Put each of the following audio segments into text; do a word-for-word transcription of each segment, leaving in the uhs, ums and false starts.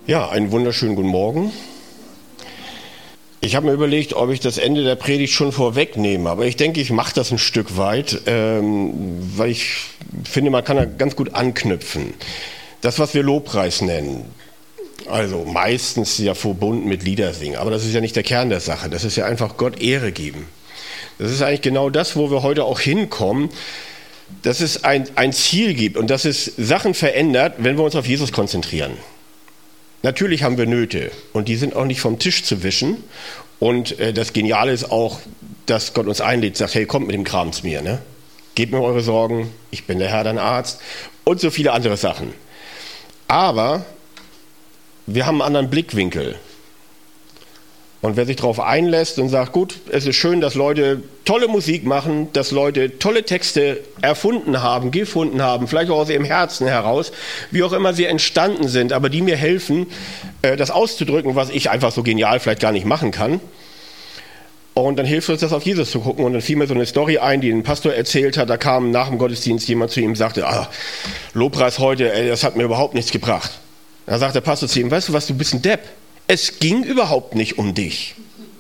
Ja, einen wunderschönen guten Morgen. Ich habe mir überlegt, ob ich das Ende der Predigt schon vorwegnehme, aber ich denke, ich mache das ein Stück weit, ähm, weil ich finde, man kann da ganz gut anknüpfen. Das, was wir Lobpreis nennen, also meistens ja verbunden mit Liedersingen, aber das ist ja nicht der Kern der Sache, das ist ja einfach Gott Ehre geben. Das ist eigentlich genau das, wo wir heute auch hinkommen, dass es ein, ein Ziel gibt und dass es Sachen verändert, wenn wir uns auf Jesus konzentrieren. Natürlich haben wir Nöte und die sind auch nicht vom Tisch zu wischen. Und äh, das Geniale ist auch, dass Gott uns einlädt, sagt, hey, kommt mit dem Kram zu mir, ne? Gebt mir eure Sorgen, ich bin der Herr, dein Arzt und so viele andere Sachen. Aber wir haben einen anderen Blickwinkel. Und wer sich darauf einlässt und sagt, gut, es ist schön, dass Leute tolle Musik machen, dass Leute tolle Texte erfunden haben, gefunden haben, vielleicht auch aus ihrem Herzen heraus, wie auch immer sie entstanden sind, aber die mir helfen, das auszudrücken, was ich einfach so genial vielleicht gar nicht machen kann. Und dann hilft uns das, auf Jesus zu gucken. Und dann fiel mir so eine Story ein, die ein Pastor erzählt hat. Da kam nach dem Gottesdienst jemand zu ihm und sagte, ah, Lobpreis heute, ey, das hat mir überhaupt nichts gebracht. Da sagt der Pastor zu ihm, weißt du was, du bist ein Depp. Es ging überhaupt nicht um dich.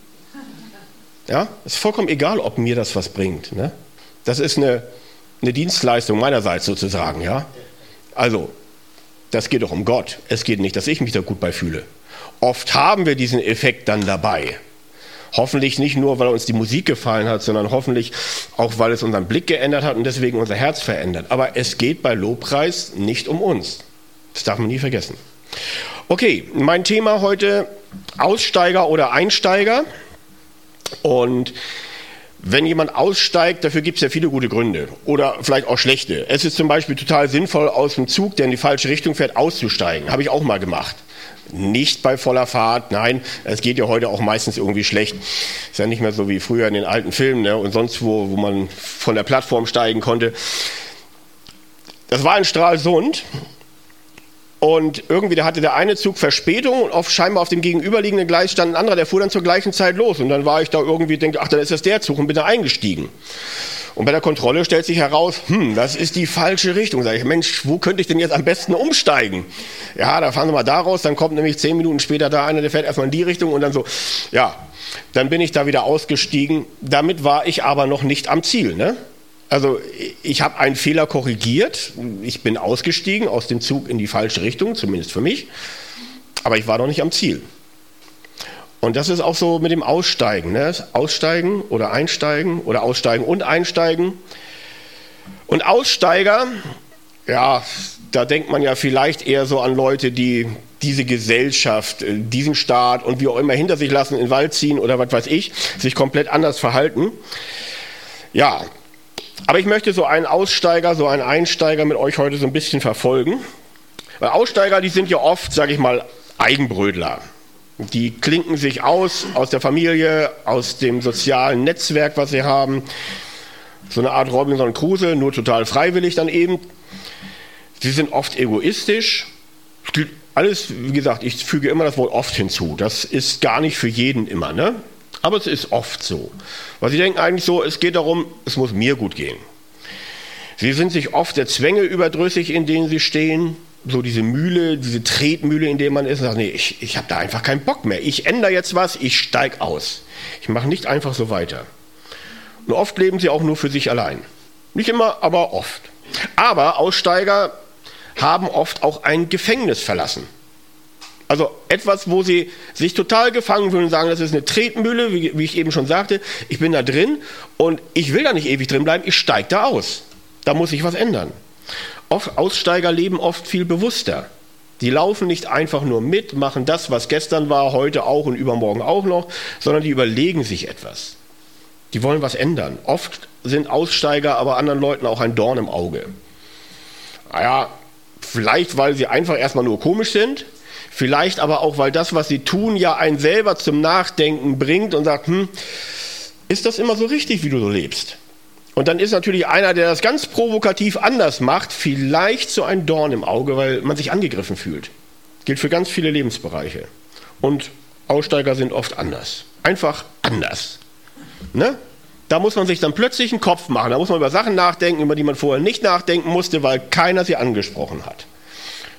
Ja, ist vollkommen egal, ob mir das was bringt. Ne? Das ist eine, eine Dienstleistung meinerseits sozusagen. Ja? Also, das geht doch um Gott. Es geht nicht, dass ich mich da gut bei fühle. Oft haben wir diesen Effekt dann dabei. Hoffentlich nicht nur, weil uns die Musik gefallen hat, sondern hoffentlich auch, weil es unseren Blick geändert hat und deswegen unser Herz verändert. Aber es geht bei Lobpreis nicht um uns. Das darf man nie vergessen. Okay, mein Thema heute Aussteiger oder Einsteiger. Und wenn jemand aussteigt, dafür gibt es ja viele gute Gründe oder vielleicht auch schlechte. Es ist zum Beispiel total sinnvoll, aus dem Zug, der in die falsche Richtung fährt, auszusteigen. Habe ich auch mal gemacht. Nicht bei voller Fahrt, nein, es geht ja heute auch meistens irgendwie schlecht. Ist ja nicht mehr so wie früher in den alten Filmen, ne, und sonst wo, wo man von der Plattform steigen konnte. Das war in Stralsund. Und irgendwie da hatte der eine Zug Verspätung und auf, scheinbar auf dem gegenüberliegenden Gleis stand ein anderer, der fuhr dann zur gleichen Zeit los. Und dann war ich da irgendwie, denke, ach, dann ist das der Zug und bin da eingestiegen. Und bei der Kontrolle stellt sich heraus, hm, das ist die falsche Richtung. Sag ich, Mensch, wo könnte ich denn jetzt am besten umsteigen? Ja, da fahren Sie mal da raus, dann kommt nämlich zehn Minuten später da einer, der fährt erstmal in die Richtung und dann so, ja, dann bin ich da wieder ausgestiegen. Damit war ich aber noch nicht am Ziel, ne? Also ich habe einen Fehler korrigiert, ich bin ausgestiegen aus dem Zug in die falsche Richtung, zumindest für mich, aber ich war noch nicht am Ziel. Und das ist auch so mit dem Aussteigen, ne? Aussteigen oder einsteigen oder aussteigen und einsteigen. Und Aussteiger, ja, da denkt man ja vielleicht eher so an Leute, die diese Gesellschaft, diesen Staat und wie auch immer hinter sich lassen, in den Wald ziehen oder was weiß ich, sich komplett anders verhalten. Ja, aber ich möchte so einen Aussteiger, so einen Einsteiger mit euch heute so ein bisschen verfolgen. Weil Aussteiger, die sind ja oft, sage ich mal, Eigenbrötler. Die klinken sich aus, aus der Familie, aus dem sozialen Netzwerk, was sie haben. So eine Art Robinson Crusoe, nur total freiwillig dann eben. Sie sind oft egoistisch. Alles, wie gesagt, ich füge immer das Wort oft hinzu. Das ist gar nicht für jeden immer, ne? Aber es ist oft so. Weil sie denken eigentlich so, es geht darum, es muss mir gut gehen. Sie sind sich oft der Zwänge überdrüssig, in denen sie stehen. So diese Mühle, diese Tretmühle, in der man ist. Und sagt, nee, ich, ich habe da einfach keinen Bock mehr. Ich ändere jetzt was, ich steige aus. Ich mache nicht einfach so weiter. Und oft leben sie auch nur für sich allein. Nicht immer, aber oft. Aber Aussteiger haben oft auch ein Gefängnis verlassen. Also etwas, wo sie sich total gefangen fühlen und sagen, das ist eine Tretmühle, wie, wie ich eben schon sagte. Ich bin da drin und ich will da nicht ewig drin bleiben, ich steige da aus. Da muss sich was ändern. Oft, Aussteiger leben oft viel bewusster. Die laufen nicht einfach nur mit, machen das, was gestern war, heute auch und übermorgen auch noch, sondern die überlegen sich etwas. Die wollen was ändern. Oft sind Aussteiger aber anderen Leuten auch ein Dorn im Auge. Naja, vielleicht, weil sie einfach erstmal nur komisch sind. Vielleicht aber auch, weil das, was sie tun, ja einen selber zum Nachdenken bringt und sagt, hm, ist das immer so richtig, wie du so lebst? Und dann ist natürlich einer, der das ganz provokativ anders macht, vielleicht so ein Dorn im Auge, weil man sich angegriffen fühlt. Gilt für ganz viele Lebensbereiche. Und Aussteiger sind oft anders. Einfach anders. Ne? Da muss man sich dann plötzlich einen Kopf machen. Da muss man über Sachen nachdenken, über die man vorher nicht nachdenken musste, weil keiner sie angesprochen hat.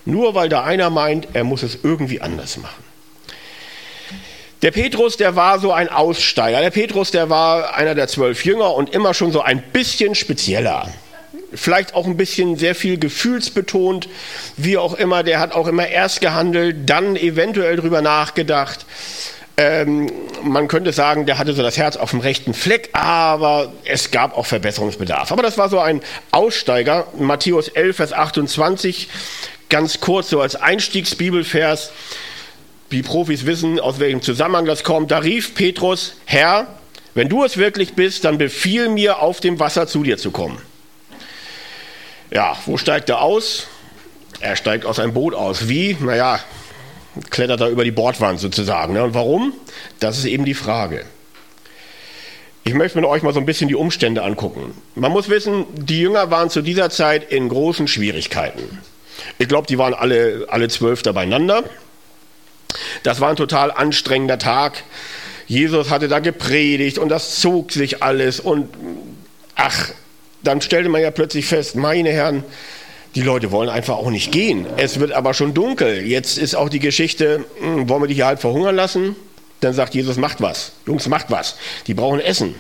Nur weil da einer meint, er muss es irgendwie anders machen. Der Petrus, der war so ein Aussteiger. Der Petrus, der war einer der zwölf Jünger und immer schon so ein bisschen spezieller. Vielleicht auch ein bisschen sehr viel gefühlsbetont, wie auch immer. Der hat auch immer erst gehandelt, dann eventuell drüber nachgedacht. Ähm, man könnte sagen, der hatte so das Herz auf dem rechten Fleck, aber es gab auch Verbesserungsbedarf. Aber das war so ein Aussteiger. Matthäus elf, Vers achtundzwanzig, ganz kurz so als Einstiegsbibelvers. Die Profis wissen, aus welchem Zusammenhang das kommt. Da rief Petrus: Herr, wenn du es wirklich bist, dann befiehl mir, auf dem Wasser zu dir zu kommen. Ja, wo steigt er aus? Er steigt aus einem Boot aus. Wie? Naja, klettert er über die Bordwand sozusagen. Und warum? Das ist eben die Frage. Ich möchte mit euch mal so ein bisschen die Umstände angucken. Man muss wissen, die Jünger waren zu dieser Zeit in großen Schwierigkeiten. Ich glaube, die waren alle, alle zwölf da beieinander. Das war ein total anstrengender Tag. Jesus hatte da gepredigt und das zog sich alles. Und ach, dann stellte man ja plötzlich fest, meine Herren, die Leute wollen einfach auch nicht gehen. Es wird aber schon dunkel. Jetzt ist auch die Geschichte, hm, wollen wir die hier halt verhungern lassen? Dann sagt Jesus, macht was. Jungs, macht was. Die brauchen Essen.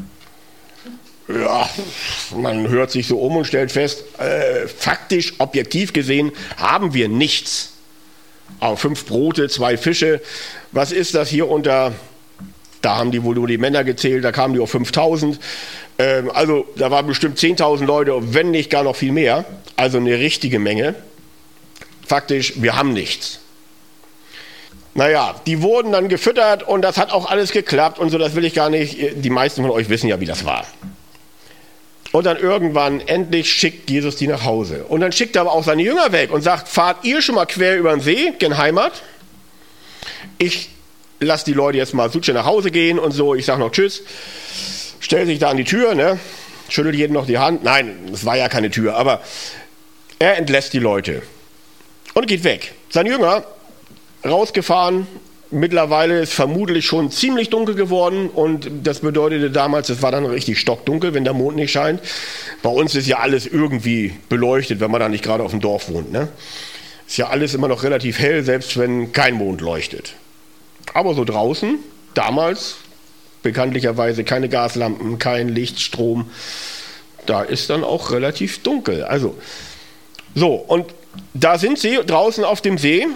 Ja, man hört sich so um und stellt fest, äh, faktisch, objektiv gesehen, haben wir nichts. Aber fünf Brote, zwei Fische. Was ist das hier unter... Da haben die wohl nur die Männer gezählt, da kamen die auf fünftausend. Ähm, also da waren bestimmt zehntausend Leute, wenn nicht gar noch viel mehr. Also eine richtige Menge. Faktisch, wir haben nichts. Naja, die wurden dann gefüttert und das hat auch alles geklappt und so, das will ich gar nicht. Die meisten von euch wissen ja, wie das war. Und dann irgendwann, endlich schickt Jesus die nach Hause. Und dann schickt er aber auch seine Jünger weg und sagt, fahrt ihr schon mal quer über den See, gen Heimat. Ich lass die Leute jetzt mal Suche nach Hause gehen und so. Ich sage noch Tschüss. Stellt sich da an die Tür, ne? Schüttelt jedem noch die Hand. Nein, es war ja keine Tür, aber er entlässt die Leute und geht weg. Sein Jünger rausgefahren. Mittlerweile ist vermutlich schon ziemlich dunkel geworden und das bedeutete damals, es war dann richtig stockdunkel, wenn der Mond nicht scheint. Bei uns ist ja alles irgendwie beleuchtet, wenn man da nicht gerade auf dem Dorf wohnt, ne? Ist ja alles immer noch relativ hell, selbst wenn kein Mond leuchtet. Aber so draußen, damals, bekanntlicherweise keine Gaslampen, kein Lichtstrom, da ist dann auch relativ dunkel. Also, so, und da sind sie draußen auf dem See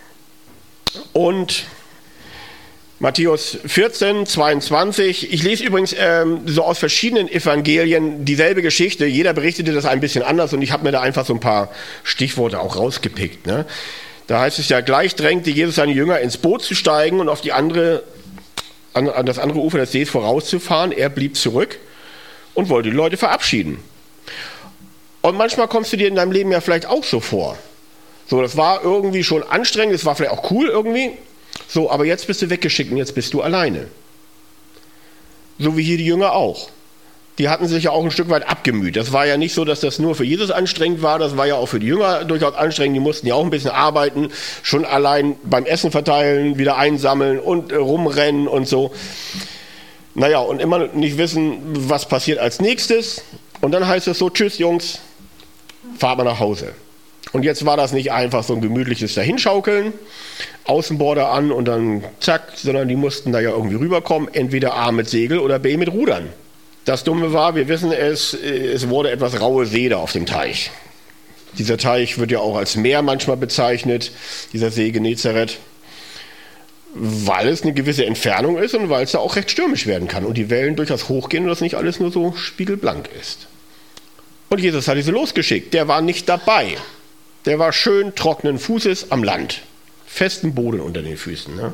und Matthäus vierzehn, zweiundzwanzig, ich lese übrigens ähm, so aus verschiedenen Evangelien dieselbe Geschichte, jeder berichtete das ein bisschen anders und ich habe mir da einfach so ein paar Stichworte auch rausgepickt, ne? Da heißt es ja, gleich drängte Jesus seine Jünger ins Boot zu steigen und auf die andere, an, an das andere Ufer des Sees vorauszufahren. Er blieb zurück und wollte die Leute verabschieden. Und manchmal kommst du dir in deinem Leben ja vielleicht auch so vor. So, das war irgendwie schon anstrengend, das war vielleicht auch cool irgendwie. So, aber jetzt bist du weggeschickt und jetzt bist du alleine. So wie hier die Jünger auch. Die hatten sich ja auch ein Stück weit abgemüht. Das war ja nicht so, dass das nur für Jesus anstrengend war, das war ja auch für die Jünger durchaus anstrengend. Die mussten ja auch ein bisschen arbeiten, schon allein beim Essen verteilen, wieder einsammeln und äh, rumrennen und so. Naja, und immer nicht wissen, was passiert als nächstes. Und dann heißt es so, tschüss Jungs, fahrt mal nach Hause. Und jetzt war das nicht einfach so ein gemütliches Dahinschaukeln, Außenborder an und dann zack, sondern die mussten da ja irgendwie rüberkommen, entweder A mit Segel oder B mit Rudern. Das Dumme war, wir wissen es, es wurde etwas raue See da auf dem Teich. Dieser Teich wird ja auch als Meer manchmal bezeichnet, dieser See Genezareth, weil es eine gewisse Entfernung ist und weil es da auch recht stürmisch werden kann und die Wellen durchaus hochgehen und das nicht alles nur so spiegelblank ist. Und Jesus hat diese losgeschickt, der war nicht dabei. Der war schön trockenen Fußes am Land, festen Boden unter den Füßen, ne?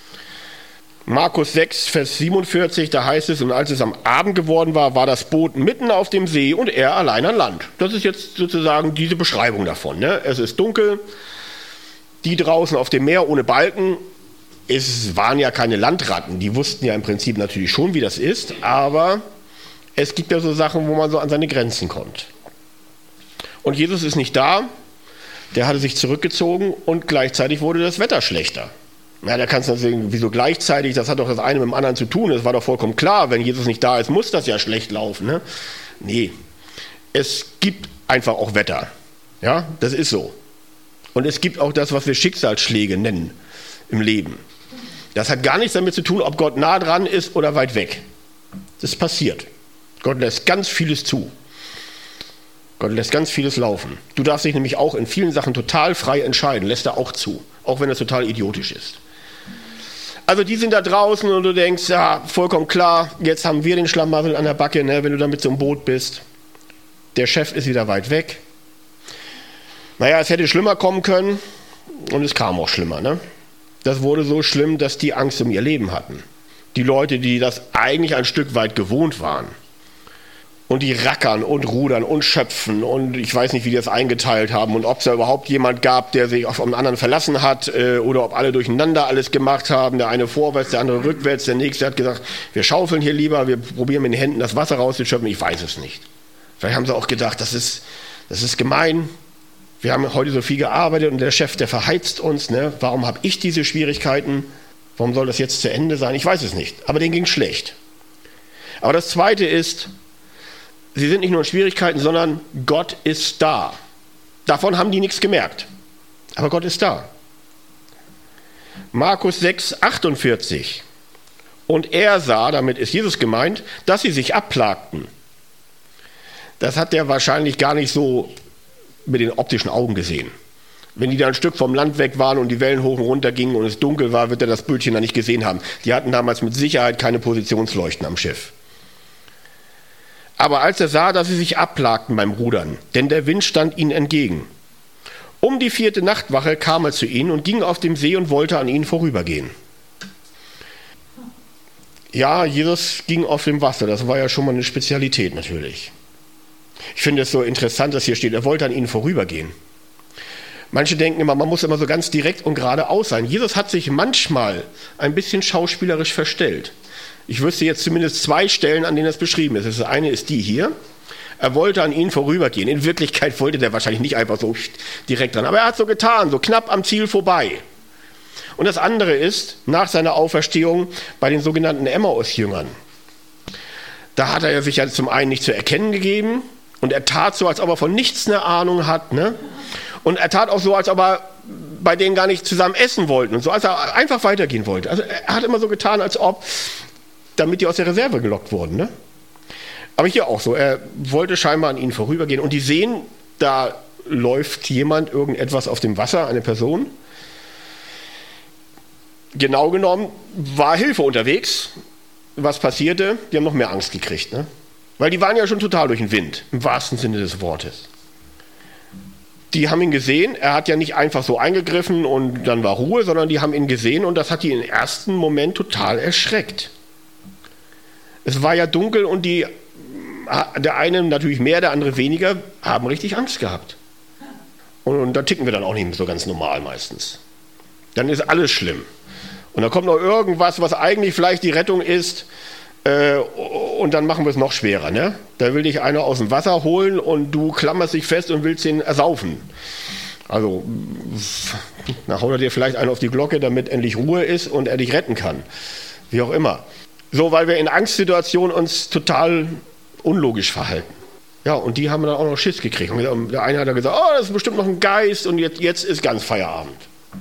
Markus sechs, Vers siebenundvierzig, da heißt es, und als es am Abend geworden war, war das Boot mitten auf dem See und er allein an Land. Das ist jetzt sozusagen diese Beschreibung davon, ne? Es ist dunkel, die draußen auf dem Meer ohne Balken, es waren ja keine Landratten, die wussten ja im Prinzip natürlich schon, wie das ist, aber es gibt ja so Sachen, wo man so an seine Grenzen kommt. Und Jesus ist nicht da, der hatte sich zurückgezogen und gleichzeitig wurde das Wetter schlechter. Ja, da kannst du sagen, wieso gleichzeitig, das hat doch das eine mit dem anderen zu tun. Es war doch vollkommen klar, wenn Jesus nicht da ist, muss das ja schlecht laufen. Ne? Nee, es gibt einfach auch Wetter. Ja, das ist so. Und es gibt auch das, was wir Schicksalsschläge nennen im Leben. Das hat gar nichts damit zu tun, ob Gott nah dran ist oder weit weg. Das passiert. Gott lässt ganz vieles zu. Gott lässt ganz vieles laufen. Du darfst dich nämlich auch in vielen Sachen total frei entscheiden, lässt er auch zu. Auch wenn es total idiotisch ist. Also die sind da draußen und du denkst, ja, vollkommen klar, jetzt haben wir den Schlamassel an der Backe, ne, wenn du da mit so einem Boot bist. Der Chef ist wieder weit weg. Naja, es hätte schlimmer kommen können und es kam auch schlimmer. Ne? Das wurde so schlimm, dass die Angst um ihr Leben hatten. Die Leute, die das eigentlich ein Stück weit gewohnt waren. Und die rackern und rudern und schöpfen und ich weiß nicht, wie die das eingeteilt haben und ob es da überhaupt jemand gab, der sich auf einen anderen verlassen hat äh, oder ob alle durcheinander alles gemacht haben. Der eine vorwärts, der andere rückwärts, der nächste hat gesagt, wir schaufeln hier lieber, wir probieren mit den Händen das Wasser rauszuschöpfen. Ich weiß es nicht. Vielleicht haben sie auch gedacht, das ist, das ist gemein. Wir haben heute so viel gearbeitet und der Chef, der verheizt uns. Ne? Warum habe ich diese Schwierigkeiten? Warum soll das jetzt zu Ende sein? Ich weiß es nicht. Aber denen ging es schlecht. Aber das Zweite ist, sie sind nicht nur in Schwierigkeiten, sondern Gott ist da. Davon haben die nichts gemerkt. Aber Gott ist da. Markus sechs, achtundvierzig. Und er sah, damit ist Jesus gemeint, dass sie sich abplagten. Das hat er wahrscheinlich gar nicht so mit den optischen Augen gesehen. Wenn die da ein Stück vom Land weg waren und die Wellen hoch und runter gingen und es dunkel war, wird er das Bildchen da nicht gesehen haben. Die hatten damals mit Sicherheit keine Positionsleuchten am Schiff. Aber als er sah, dass sie sich abplagten beim Rudern, denn der Wind stand ihnen entgegen. Um die vierte Nachtwache kam er zu ihnen und ging auf dem See und wollte an ihnen vorübergehen. Ja, Jesus ging auf dem Wasser, das war ja schon mal eine Spezialität natürlich. Ich finde es so interessant, dass hier steht, er wollte an ihnen vorübergehen. Manche denken immer, man muss immer so ganz direkt und geradeaus sein. Jesus hat sich manchmal ein bisschen schauspielerisch verstellt. Ich wüsste jetzt zumindest zwei Stellen, an denen das beschrieben ist. Das eine ist die hier. Er wollte an ihnen vorübergehen. In Wirklichkeit wollte der wahrscheinlich nicht einfach so direkt dran. Aber er hat so getan, so knapp am Ziel vorbei. Und das andere ist, nach seiner Auferstehung bei den sogenannten Emmaus-Jüngern. Da hat er sich ja zum einen nicht zu erkennen gegeben. Und er tat so, als ob er von nichts eine Ahnung hat. Ne? Und er tat auch so, als ob er bei denen gar nicht zusammen essen wollten. Und so, als er einfach weitergehen wollte. Also er hat immer so getan, als ob, damit die aus der Reserve gelockt wurden. Ne? Aber hier auch so. Er wollte scheinbar an ihnen vorübergehen. Und die sehen, da läuft jemand, irgendetwas auf dem Wasser, eine Person. Genau genommen war Hilfe unterwegs. Was passierte? Die haben noch mehr Angst gekriegt. Ne? Weil die waren ja schon total durch den Wind, im wahrsten Sinne des Wortes. Die haben ihn gesehen, er hat ja nicht einfach so eingegriffen und dann war Ruhe, sondern die haben ihn gesehen und das hat die im ersten Moment total erschreckt. Es war ja dunkel und die, der eine natürlich mehr, der andere weniger, haben richtig Angst gehabt. Und, und da ticken wir dann auch nicht so ganz normal meistens. Dann ist alles schlimm. Und dann kommt noch irgendwas, was eigentlich vielleicht die Rettung ist, Äh, und dann machen wir es noch schwerer. Ne? Da will dich einer aus dem Wasser holen und du klammerst dich fest und willst ihn ersaufen. Also, dann haut er dir vielleicht einen auf die Glocke, damit endlich Ruhe ist und er dich retten kann. Wie auch immer. So, weil wir in Angstsituationen uns total unlogisch verhalten. Ja, und die haben dann auch noch Schiss gekriegt. Und der eine hat dann gesagt, oh, das ist bestimmt noch ein Geist und jetzt, jetzt ist ganz Feierabend.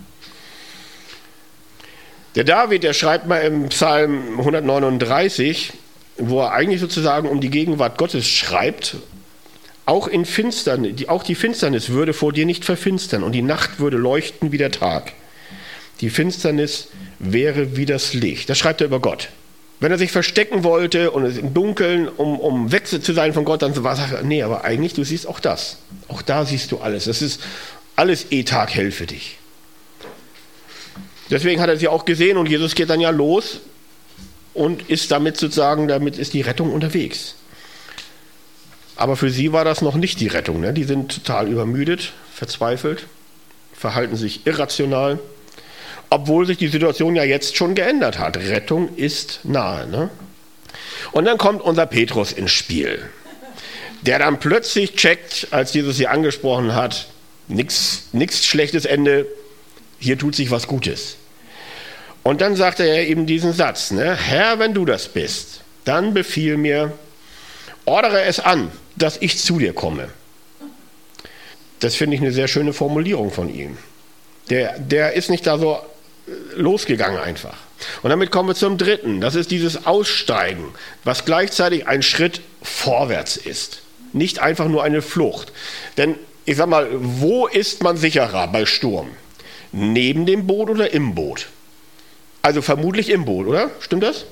Der David, der schreibt mal im Psalm hundertneununddreißig, wo er eigentlich sozusagen um die Gegenwart Gottes schreibt, auch, in Finsternis, die, auch die Finsternis würde vor dir nicht verfinstern und die Nacht würde leuchten wie der Tag. Die Finsternis wäre wie das Licht. Das schreibt er über Gott. Wenn er sich verstecken wollte und es im Dunkeln, um, um weg zu sein von Gott, dann war er, nee, aber eigentlich, du siehst auch das. Auch da siehst du alles. Das ist alles eh Tag hell für dich. Deswegen hat er sie auch gesehen und Jesus geht dann ja los und ist damit sozusagen, damit ist die Rettung unterwegs. Aber für sie war das noch nicht die Rettung. Ne? Die sind total übermüdet, verzweifelt, verhalten sich irrational, obwohl sich die Situation ja jetzt schon geändert hat. Rettung ist nahe. Ne? Und dann kommt unser Petrus ins Spiel, der dann plötzlich checkt, als Jesus sie angesprochen hat, nichts nichts schlechtes Ende, hier tut sich was Gutes. Und dann sagt er eben diesen Satz, ne? Herr, wenn du das bist, dann befiehl mir, ordere es an, dass ich zu dir komme. Das finde ich eine sehr schöne Formulierung von ihm. Der, der ist nicht da so losgegangen einfach. Und damit kommen wir zum dritten. Das ist dieses Aussteigen, was gleichzeitig ein Schritt vorwärts ist. Nicht einfach nur eine Flucht. Denn ich sag mal, wo ist man sicherer bei Sturm? Neben dem Boot oder im Boot? Also vermutlich im Boot, oder? Stimmt das?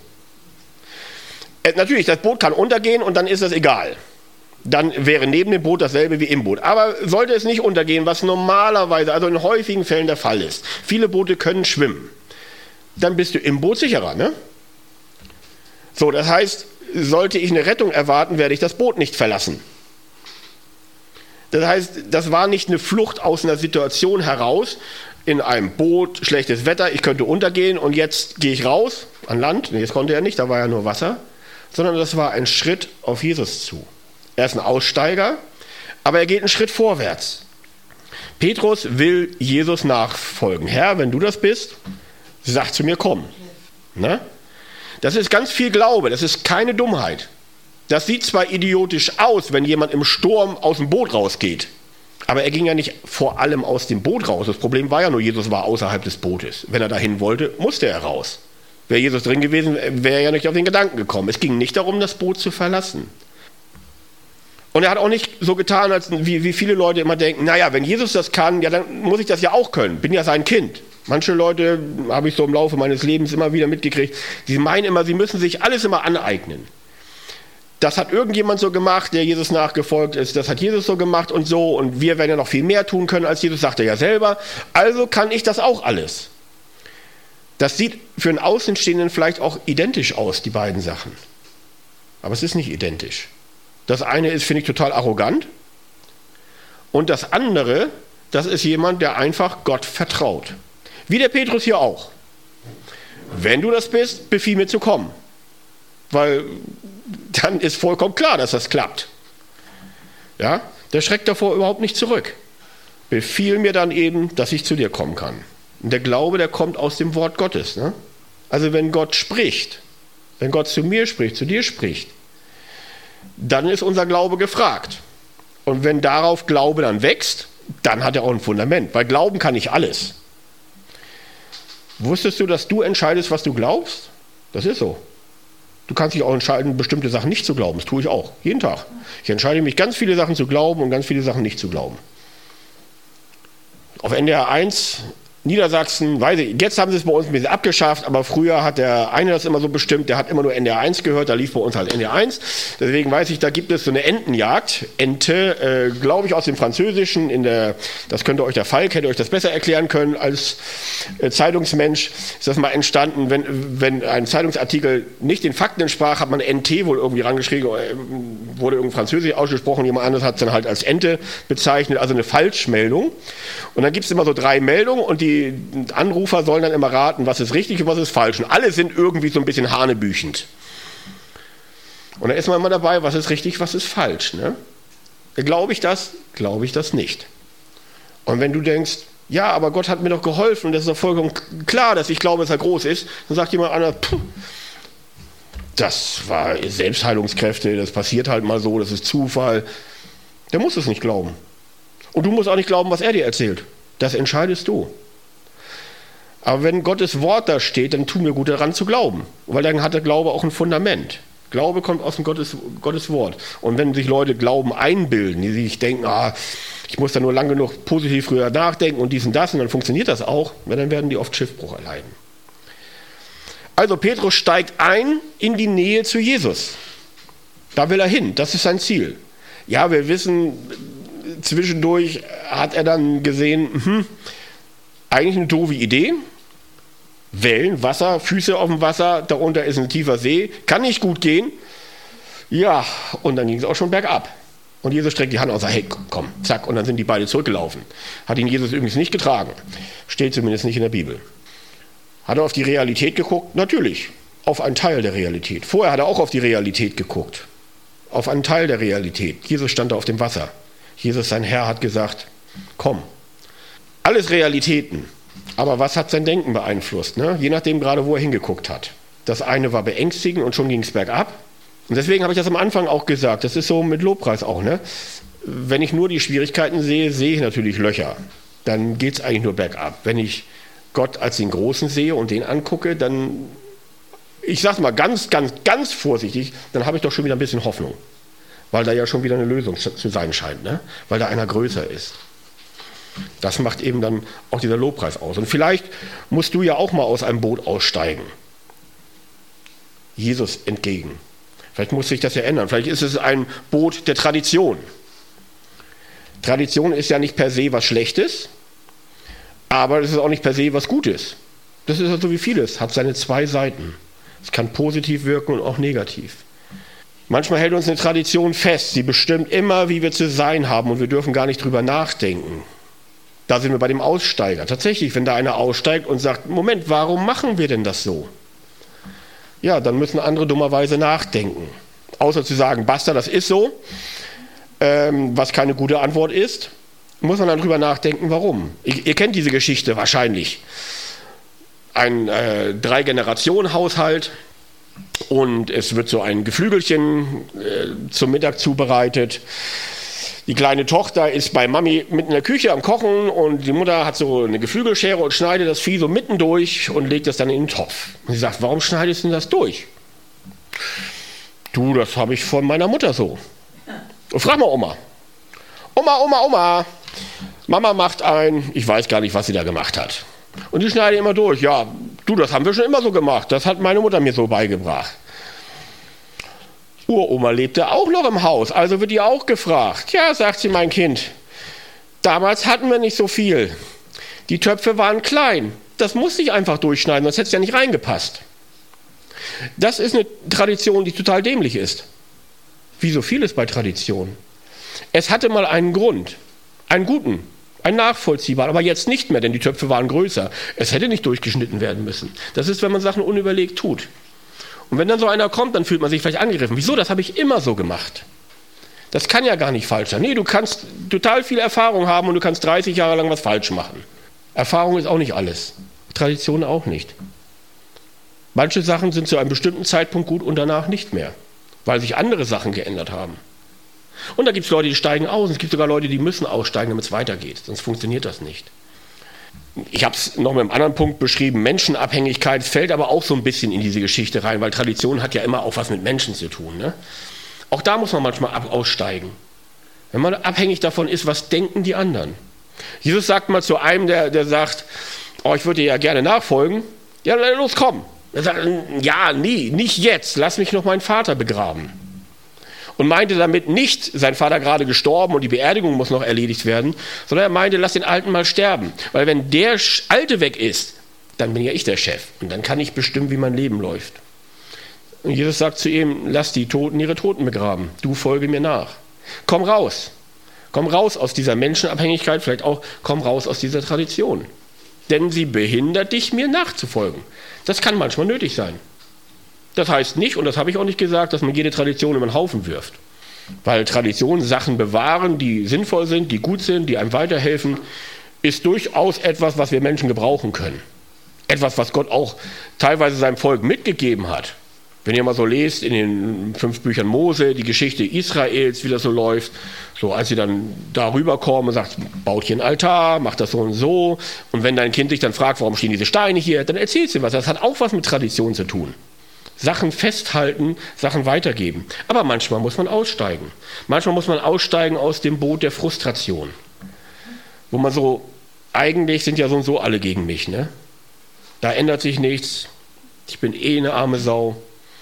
Äh, natürlich, das Boot kann untergehen und dann ist das egal. Dann wäre neben dem Boot dasselbe wie im Boot. Aber sollte es nicht untergehen, was normalerweise, also in häufigen Fällen der Fall ist, viele Boote können schwimmen, dann bist du im Boot sicherer, ne? So, das heißt, sollte ich eine Rettung erwarten, werde ich das Boot nicht verlassen. Das heißt, das war nicht eine Flucht aus einer Situation heraus, in einem Boot, schlechtes Wetter, ich könnte untergehen und jetzt gehe ich raus an Land. Nee, das konnte er nicht, da war ja nur Wasser. Sondern das war ein Schritt auf Jesus zu. Er ist ein Aussteiger, aber er geht einen Schritt vorwärts. Petrus will Jesus nachfolgen. Herr, wenn du das bist, sag zu mir, komm. Ne? Das ist ganz viel Glaube, das ist keine Dummheit. Das sieht zwar idiotisch aus, wenn jemand im Sturm aus dem Boot rausgeht, aber er ging ja nicht vor allem aus dem Boot raus. Das Problem war ja nur, Jesus war außerhalb des Bootes. Wenn er dahin wollte, musste er raus. Wäre Jesus drin gewesen, wäre er ja nicht auf den Gedanken gekommen. Es ging nicht darum, das Boot zu verlassen. Und er hat auch nicht so getan, als wie, wie viele Leute immer denken, naja, wenn Jesus das kann, ja, dann muss ich das ja auch können. Bin ja sein Kind. Manche Leute, habe ich so im Laufe meines Lebens immer wieder mitgekriegt, die meinen immer, sie müssen sich alles immer aneignen. Das hat irgendjemand so gemacht, der Jesus nachgefolgt ist. Das hat Jesus so gemacht und so. Und wir werden ja noch viel mehr tun können als Jesus, sagt er ja selber. Also kann ich das auch alles. Das sieht für einen Außenstehenden vielleicht auch identisch aus, die beiden Sachen. Aber es ist nicht identisch. Das eine ist, finde ich, total arrogant. Und das andere, das ist jemand, der einfach Gott vertraut. Wie der Petrus hier auch. Wenn du das bist, befiehl mir zu kommen. Weil dann ist vollkommen klar, dass das klappt. Ja, der schreckt davor überhaupt nicht zurück. Befiehl mir dann eben, dass ich zu dir kommen kann. Und der Glaube, der kommt aus dem Wort Gottes. Ne? Also wenn Gott spricht, wenn Gott zu mir spricht, zu dir spricht, dann ist unser Glaube gefragt. Und wenn darauf Glaube dann wächst, dann hat er auch ein Fundament. Weil Glauben kann nicht alles. Wusstest du, dass du entscheidest, was du glaubst? Das ist so. Du kannst dich auch entscheiden, bestimmte Sachen nicht zu glauben. Das tue ich auch, jeden Tag. Ich entscheide mich, ganz viele Sachen zu glauben und ganz viele Sachen nicht zu glauben. Auf N D R eins, Niedersachsen, weiß ich, jetzt haben sie es bei uns ein bisschen abgeschafft, aber früher hat der eine das immer so bestimmt, der hat immer nur N D R eins gehört, da lief bei uns halt N D R eins. Deswegen weiß ich, da gibt es so eine Entenjagd. Ente, äh, glaube ich, aus dem Französischen, in der, das könnte euch der Falk, hätte euch das besser erklären können als äh, Zeitungsmensch, ist das mal entstanden, wenn, wenn ein Zeitungsartikel nicht den Fakten entsprach, hat man N T wohl irgendwie rangeschrieben, äh, wurde irgendwie französisch ausgesprochen, jemand anderes hat es dann halt als Ente bezeichnet, also eine Falschmeldung. Und dann gibt es immer so drei Meldungen und die Die Anrufer sollen dann immer raten, was ist richtig und was ist falsch. Und alle sind irgendwie so ein bisschen hanebüchend. Und da ist man immer dabei, was ist richtig, was ist falsch. Ne? Glaube ich das? Glaube ich das nicht. Und wenn du denkst, ja, aber Gott hat mir doch geholfen und das ist doch vollkommen klar, dass ich glaube, dass er groß ist, dann sagt jemand anderes, das war Selbstheilungskräfte, das passiert halt mal so, das ist Zufall. Der muss es nicht glauben. Und du musst auch nicht glauben, was er dir erzählt. Das entscheidest du. Aber wenn Gottes Wort da steht, dann tun wir gut daran zu glauben. Weil dann hat der Glaube auch ein Fundament. Glaube kommt aus dem Gottes, Gottes Wort. Und wenn sich Leute Glauben einbilden, die sich denken, ah, ich muss da nur lang genug positiv früher nachdenken und dies und das, und dann funktioniert das auch, dann werden die oft Schiffbruch erleiden. Also Petrus steigt ein in die Nähe zu Jesus. Da will er hin, das ist sein Ziel. Ja, wir wissen, zwischendurch hat er dann gesehen, hm, eigentlich eine doofe Idee. Wellen, Wasser, Füße auf dem Wasser, darunter ist ein tiefer See, kann nicht gut gehen. Ja, und dann ging es auch schon bergab. Und Jesus streckt die Hand aus und sagt, hey, komm, zack, und dann sind die beide zurückgelaufen. Hat ihn Jesus übrigens nicht getragen. Steht zumindest nicht in der Bibel. Hat er auf die Realität geguckt? Natürlich, auf einen Teil der Realität. Vorher hat er auch auf die Realität geguckt. Auf einen Teil der Realität. Jesus stand da auf dem Wasser. Jesus, sein Herr, hat gesagt, komm. Alles Realitäten. Aber was hat sein Denken beeinflusst? Ne? Je nachdem gerade, wo er hingeguckt hat. Das eine war beängstigend und schon ging es bergab. Und deswegen habe ich das am Anfang auch gesagt. Das ist so mit Lobpreis auch. Ne? Wenn ich nur die Schwierigkeiten sehe, sehe ich natürlich Löcher. Dann geht es eigentlich nur bergab. Wenn ich Gott als den Großen sehe und den angucke, dann, ich sage mal ganz, ganz, ganz vorsichtig, dann habe ich doch schon wieder ein bisschen Hoffnung. Weil da ja schon wieder eine Lösung zu sein scheint, ne? Weil da einer größer ist. Das macht eben dann auch dieser Lobpreis aus. Und vielleicht musst du ja auch mal aus einem Boot aussteigen. Jesus entgegen. Vielleicht muss sich das ja ändern. Vielleicht ist es ein Boot der Tradition. Tradition ist ja nicht per se was Schlechtes, aber es ist auch nicht per se was Gutes. Das ist ja so wie vieles, hat seine zwei Seiten. Es kann positiv wirken und auch negativ. Manchmal hält uns eine Tradition fest, sie bestimmt immer, wie wir zu sein haben und wir dürfen gar nicht drüber nachdenken. Da sind wir bei dem Aussteiger. Tatsächlich, wenn da einer aussteigt und sagt, Moment, warum machen wir denn das so? Ja, dann müssen andere dummerweise nachdenken. Außer zu sagen, basta, das ist so, ähm, was keine gute Antwort ist, muss man dann drüber nachdenken, warum. Ich, ihr kennt diese Geschichte wahrscheinlich. Ein äh, Drei-Generationen-Haushalt und es wird so ein Geflügelchen äh, zum Mittag zubereitet. Die kleine Tochter ist bei Mami mitten in der Küche am Kochen und die Mutter hat so eine Geflügelschere und schneidet das Vieh so mitten durch und legt das dann in den Topf. Und sie sagt, warum schneidest du denn das durch? Du, das habe ich von meiner Mutter so. Und frag mal Oma. Oma, Oma, Oma. Mama macht ein, ich weiß gar nicht, was sie da gemacht hat. Und die schneidet immer durch. Ja, du, das haben wir schon immer so gemacht. Das hat meine Mutter mir so beigebracht. Uroma lebte auch noch im Haus, also wird die auch gefragt. Ja, sagt sie, mein Kind, damals hatten wir nicht so viel. Die Töpfe waren klein. Das musste ich einfach durchschneiden, sonst hätte es ja nicht reingepasst. Das ist eine Tradition, die total dämlich ist. Wie so vieles bei Tradition. Es hatte mal einen Grund, einen guten, einen nachvollziehbaren, aber jetzt nicht mehr, denn die Töpfe waren größer. Es hätte nicht durchgeschnitten werden müssen. Das ist, wenn man Sachen unüberlegt tut. Und wenn dann so einer kommt, dann fühlt man sich vielleicht angegriffen. Wieso? Das habe ich immer so gemacht. Das kann ja gar nicht falsch sein. Nee, du kannst total viel Erfahrung haben und du kannst dreißig Jahre lang was falsch machen. Erfahrung ist auch nicht alles. Tradition auch nicht. Manche Sachen sind zu einem bestimmten Zeitpunkt gut und danach nicht mehr, weil sich andere Sachen geändert haben. Und da gibt es Leute, die steigen aus. Und es gibt sogar Leute, die müssen aussteigen, damit es weitergeht. Sonst funktioniert das nicht. Ich habe es noch mit einem anderen Punkt beschrieben, Menschenabhängigkeit fällt aber auch so ein bisschen in diese Geschichte rein, weil Tradition hat ja immer auch was mit Menschen zu tun. Ne? Auch da muss man manchmal ab aussteigen. Wenn man abhängig davon ist, was denken die anderen? Jesus sagt mal zu einem, der, der sagt, oh, ich würde dir ja gerne nachfolgen. Ja, los, komm. Er sagt, ja, nie, nicht jetzt, lass mich noch meinen Vater begraben. Und meinte damit nicht, sein Vater gerade gestorben und die Beerdigung muss noch erledigt werden, sondern er meinte, lass den Alten mal sterben. Weil wenn der Alte weg ist, dann bin ja ich der Chef. Und dann kann ich bestimmen, wie mein Leben läuft. Und Jesus sagt zu ihm, lass die Toten ihre Toten begraben. Du folge mir nach. Komm raus. Komm raus aus dieser Menschenabhängigkeit, vielleicht auch komm raus aus dieser Tradition. Denn sie behindert dich, mir nachzufolgen. Das kann manchmal nötig sein. Das heißt nicht, und das habe ich auch nicht gesagt, dass man jede Tradition über den Haufen wirft. Weil Traditionen Sachen bewahren, die sinnvoll sind, die gut sind, die einem weiterhelfen, ist durchaus etwas, was wir Menschen gebrauchen können. Etwas, was Gott auch teilweise seinem Volk mitgegeben hat. Wenn ihr mal so lest in den fünf Büchern Mose, die Geschichte Israels, wie das so läuft, so als sie dann darüber kommen und sagt, baut hier einen Altar, macht das so und so. Und wenn dein Kind dich dann fragt, warum stehen diese Steine hier, dann erzählst du was. Das hat auch was mit Tradition zu tun. Sachen festhalten, Sachen weitergeben. Aber manchmal muss man aussteigen. Manchmal muss man aussteigen aus dem Boot der Frustration. Wo man so, eigentlich sind ja so und so alle gegen mich. Ne? Da ändert sich nichts. Ich bin eh eine arme Sau.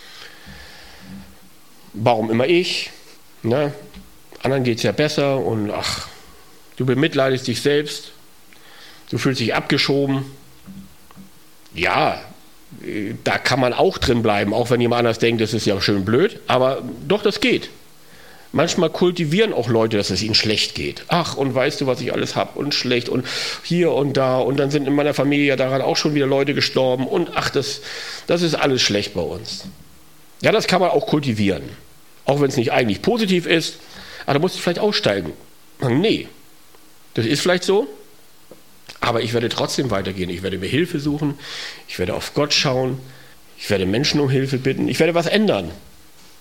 Warum immer ich? Ne? Anderen geht es ja besser und ach, du bemitleidest dich selbst. Du fühlst dich abgeschoben. Ja, da kann man auch drin bleiben, auch wenn jemand anders denkt, das ist ja schön blöd, aber doch, das geht. Manchmal kultivieren auch Leute, dass es ihnen schlecht geht. Ach, und weißt du, was ich alles habe und schlecht und hier und da und dann sind in meiner Familie daran auch schon wieder Leute gestorben und ach, das, das ist alles schlecht bei uns. Ja, das kann man auch kultivieren, auch wenn es nicht eigentlich positiv ist, aber da muss ich vielleicht aussteigen. Nee, das ist vielleicht so. Aber ich werde trotzdem weitergehen. Ich werde mir Hilfe suchen. Ich werde auf Gott schauen. Ich werde Menschen um Hilfe bitten. Ich werde was ändern.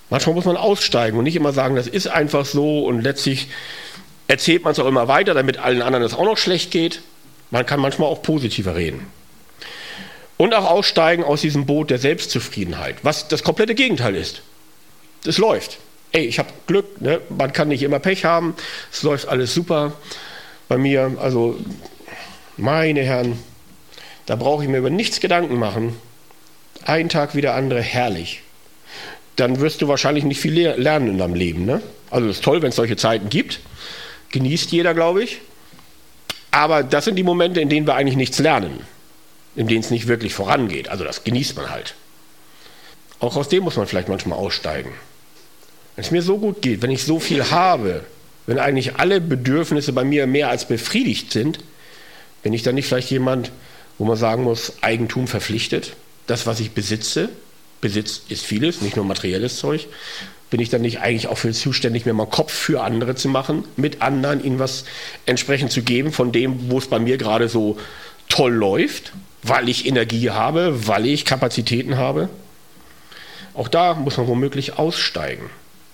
Manchmal muss man aussteigen und nicht immer sagen, das ist einfach so und letztlich erzählt man es auch immer weiter, damit allen anderen es auch noch schlecht geht. Man kann manchmal auch positiver reden. Und auch aussteigen aus diesem Boot der Selbstzufriedenheit, was das komplette Gegenteil ist. Es läuft. Ey, ich habe Glück, ne? Man kann nicht immer Pech haben, es läuft alles super bei mir. Also, meine Herren, da brauche ich mir über nichts Gedanken machen. Ein Tag wie der andere, herrlich. Dann wirst du wahrscheinlich nicht viel lernen in deinem Leben. Ne? Also es ist toll, wenn es solche Zeiten gibt. Genießt jeder, glaube ich. Aber das sind die Momente, in denen wir eigentlich nichts lernen. In denen es nicht wirklich vorangeht. Also das genießt man halt. Auch aus dem muss man vielleicht manchmal aussteigen. Wenn es mir so gut geht, wenn ich so viel habe, wenn eigentlich alle Bedürfnisse bei mir mehr als befriedigt sind, bin ich dann nicht vielleicht jemand, wo man sagen muss, Eigentum verpflichtet? Das, was ich besitze, Besitz ist vieles, nicht nur materielles Zeug, bin ich dann nicht eigentlich auch für zuständig, mir mal Kopf für andere zu machen, mit anderen ihnen was entsprechend zu geben von dem, wo es bei mir gerade so toll läuft, weil ich Energie habe, weil ich Kapazitäten habe? Auch da muss man womöglich aussteigen.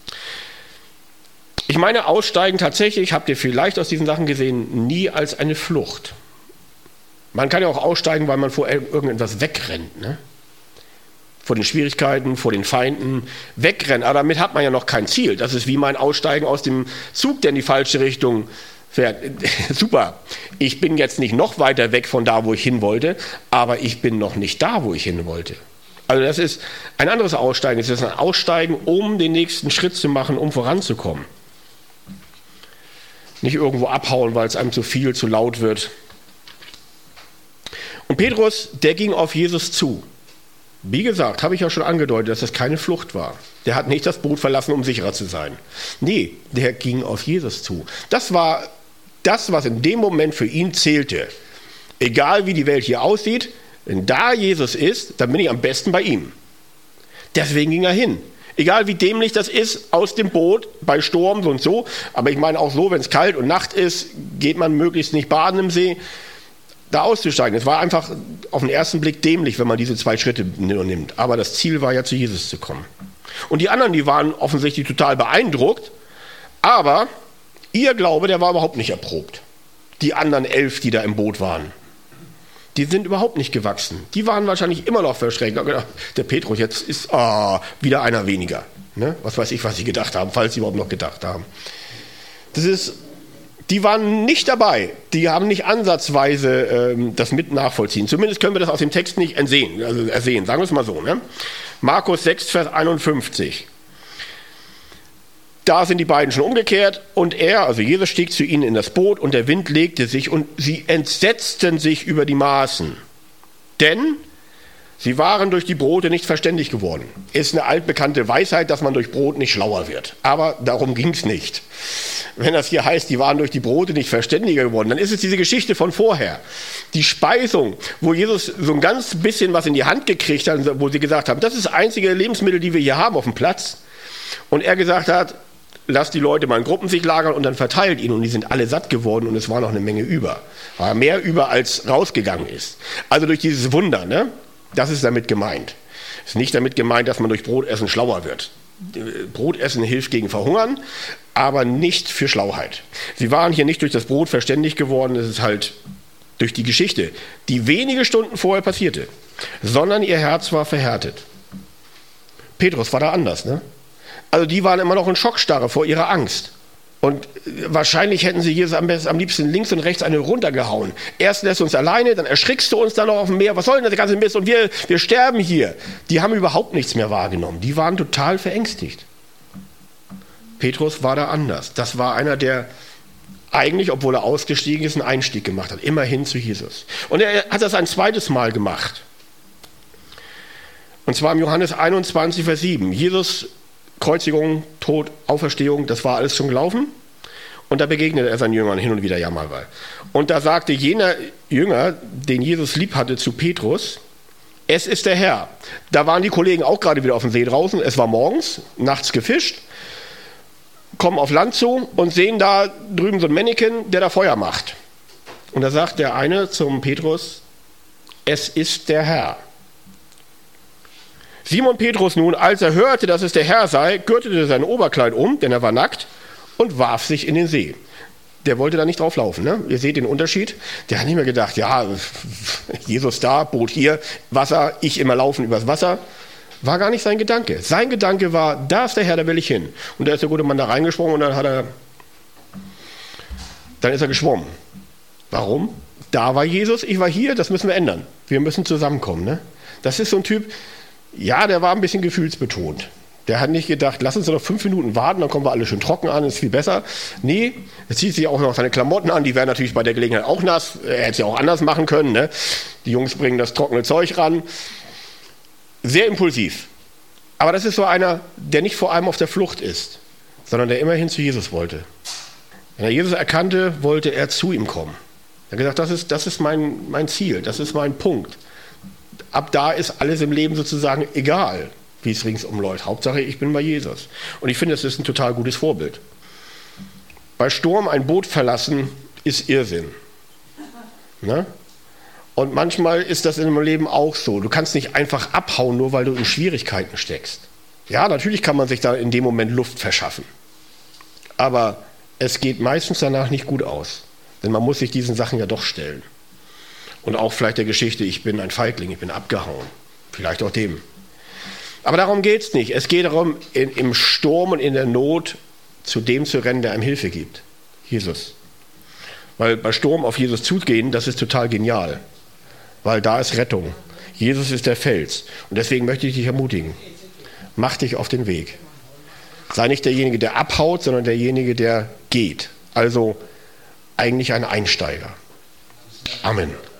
Ich meine, aussteigen tatsächlich, habt ihr vielleicht aus diesen Sachen gesehen, nie als eine Flucht. Man kann ja auch aussteigen, weil man vor irgendetwas wegrennt, ne? Vor den Schwierigkeiten, vor den Feinden, wegrennen. Aber damit hat man ja noch kein Ziel. Das ist wie mein Aussteigen aus dem Zug, der in die falsche Richtung fährt. Super, ich bin jetzt nicht noch weiter weg von da, wo ich hin wollte, aber ich bin noch nicht da, wo ich hin wollte. Also das ist ein anderes Aussteigen. Es ist ein Aussteigen, um den nächsten Schritt zu machen, um voranzukommen. Nicht irgendwo abhauen, weil es einem zu viel, zu laut wird. Und Petrus, der ging auf Jesus zu. Wie gesagt, habe ich ja schon angedeutet, dass das keine Flucht war. Der hat nicht das Boot verlassen, um sicherer zu sein. Nee, der ging auf Jesus zu. Das war das, was in dem Moment für ihn zählte. Egal wie die Welt hier aussieht, wenn da Jesus ist, dann bin ich am besten bei ihm. Deswegen ging er hin. Egal wie dämlich das ist, aus dem Boot, bei Sturm so und so. Aber ich meine auch so, wenn es kalt und Nacht ist, geht man möglichst nicht baden im See. Da auszusteigen. Es war einfach auf den ersten Blick dämlich, wenn man diese zwei Schritte nur nimmt. Aber das Ziel war ja, zu Jesus zu kommen. Und die anderen, die waren offensichtlich total beeindruckt. Aber ihr Glaube, der war überhaupt nicht erprobt. Die anderen elf, die da im Boot waren, die sind überhaupt nicht gewachsen. Die waren wahrscheinlich immer noch verschreckt. Der Petrus, jetzt ist oh, wieder einer weniger. Ne? Was weiß ich, was sie gedacht haben, falls sie überhaupt noch gedacht haben. Das ist... Die waren nicht dabei, die haben nicht ansatzweise ähm, das mit nachvollziehen. Zumindest können wir das aus dem Text nicht entsehen, also ersehen, sagen wir es mal so. Ne? Markus sechs, Vers einundfünfzig. Da sind die beiden schon umgekehrt und er, also Jesus, stieg zu ihnen in das Boot und der Wind legte sich und sie entsetzten sich über die Maßen. Denn sie waren durch die Brote nicht verständig geworden. Ist eine altbekannte Weisheit, dass man durch Brot nicht schlauer wird. Aber darum ging es nicht. Wenn das hier heißt, die waren durch die Brote nicht verständiger geworden, dann ist es diese Geschichte von vorher. Die Speisung, wo Jesus so ein ganz bisschen was in die Hand gekriegt hat, wo sie gesagt haben, das ist das einzige Lebensmittel, die wir hier haben auf dem Platz. Und er gesagt hat, lasst die Leute mal in Gruppen sich lagern und dann verteilt ihn. Und die sind alle satt geworden und es war noch eine Menge über. War mehr über, als rausgegangen ist. Also durch dieses Wunder, ne? Das ist damit gemeint. Es ist nicht damit gemeint, dass man durch Brotessen schlauer wird. Brotessen hilft gegen Verhungern, aber nicht für Schlauheit. Sie waren hier nicht durch das Brot verständig geworden, es ist halt durch die Geschichte, die wenige Stunden vorher passierte, sondern ihr Herz war verhärtet. Petrus war da anders, ne? Also die waren immer noch in Schockstarre vor ihrer Angst. Und wahrscheinlich hätten sie Jesus am, besten, am liebsten links und rechts eine runtergehauen. Erst lässt du uns alleine, dann erschrickst du uns dann noch auf dem Meer. Was soll denn das ganze Mist? Und wir, wir sterben hier. Die haben überhaupt nichts mehr wahrgenommen. Die waren total verängstigt. Petrus war da anders. Das war einer, der eigentlich, obwohl er ausgestiegen ist, einen Einstieg gemacht hat. Immerhin zu Jesus. Und er hat das ein zweites Mal gemacht. Und zwar im Johannes einundzwanzig, Vers sieben. Jesus, Kreuzigung, Tod, Auferstehung, das war alles schon gelaufen. Und da begegnete er seinen Jüngern hin und wieder ja mal. Und da sagte jener Jünger, den Jesus lieb hatte, zu Petrus, es ist der Herr. Da waren die Kollegen auch gerade wieder auf dem See draußen. Es war morgens, nachts gefischt, kommen auf Land zu und sehen da drüben so ein Männchen, der da Feuer macht. Und da sagt der eine zum Petrus, es ist der Herr. Simon Petrus nun, als er hörte, dass es der Herr sei, gürtete sein Oberkleid um, denn er war nackt, und warf sich in den See. Der wollte da nicht drauf laufen. Ne? Ihr seht den Unterschied. Der hat nicht mehr gedacht, ja, Jesus da, Boot hier, Wasser, ich immer laufen übers Wasser. War gar nicht sein Gedanke. Sein Gedanke war, da ist der Herr, da will ich hin. Und da ist der gute Mann da reingesprungen und dann hat er, dann ist er geschwommen. Warum? Da war Jesus, ich war hier, das müssen wir ändern. Wir müssen zusammenkommen. Ne? Das ist so ein Typ, ja, der war ein bisschen gefühlsbetont. Der hat nicht gedacht, lass uns noch fünf Minuten warten, dann kommen wir alle schön trocken an, ist viel besser. Nee, er zieht sich auch noch seine Klamotten an, die wären natürlich bei der Gelegenheit auch nass. Er hätte es ja auch anders machen können. Ne? Die Jungs bringen das trockene Zeug ran. Sehr impulsiv. Aber das ist so einer, der nicht vor allem auf der Flucht ist, sondern der immerhin zu Jesus wollte. Wenn er Jesus erkannte, wollte er zu ihm kommen. Er hat gesagt, das ist, das ist mein, mein Ziel, das ist mein Punkt. Ab da ist alles im Leben sozusagen egal, wie es ringsum läuft. Hauptsache, ich bin bei Jesus. Und ich finde, das ist ein total gutes Vorbild. Bei Sturm ein Boot verlassen ist Irrsinn. Ne? Und manchmal ist das in deinem Leben auch so. Du kannst nicht einfach abhauen, nur weil du in Schwierigkeiten steckst. Ja, natürlich kann man sich da in dem Moment Luft verschaffen. Aber es geht meistens danach nicht gut aus. Denn man muss sich diesen Sachen ja doch stellen. Und auch vielleicht der Geschichte, ich bin ein Feigling, ich bin abgehauen. Vielleicht auch dem. Aber darum geht es nicht. Es geht darum, in, im Sturm und in der Not zu dem zu rennen, der einem Hilfe gibt. Jesus. Weil bei Sturm auf Jesus zugehen, das ist total genial. Weil da ist Rettung. Jesus ist der Fels. Und deswegen möchte ich dich ermutigen. Mach dich auf den Weg. Sei nicht derjenige, der abhaut, sondern derjenige, der geht. Also eigentlich ein Einsteiger. Amen.